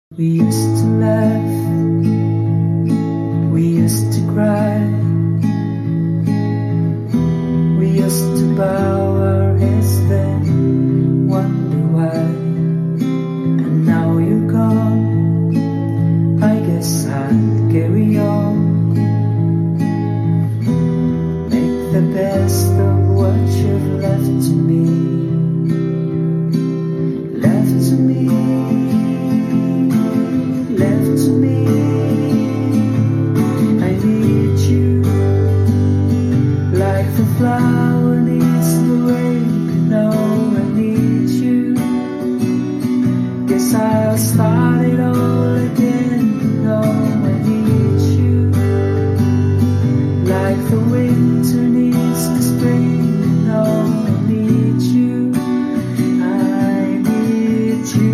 We used to laugh, we used to cry, we used to bow our heads then wonder why. And now you're gone, I guess I'll carry on, make the best of what you've left to me. The flower needs the rain, no, I need you. Guess I'll start it all again, no, I need you. Like the winter needs the spring, no, I need you. I need you.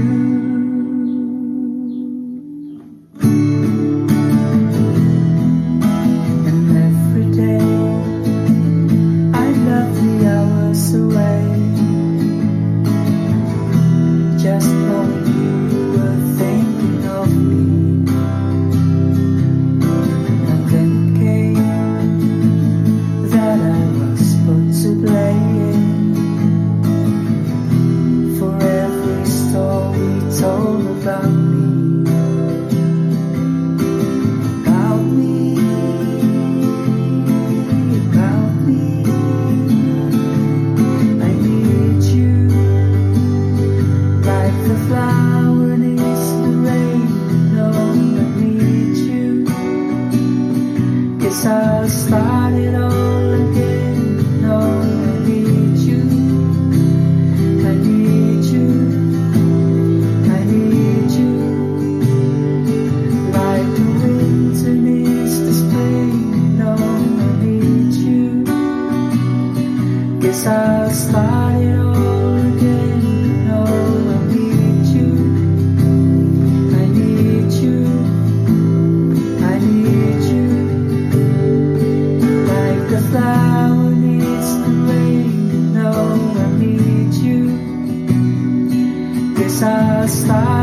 And every day away, just knowing you were thinking of me. And then came that I was put to blame for every story told about me. The flower needs the rain, no, I need you. Guess I'll start it all again, no, I need you. I need you, I need you. Like the winter needs the spring, no, I need you. Guess I'll start it all again, no, I need you. The flower needs the rain, no, I need you. Guess I'll start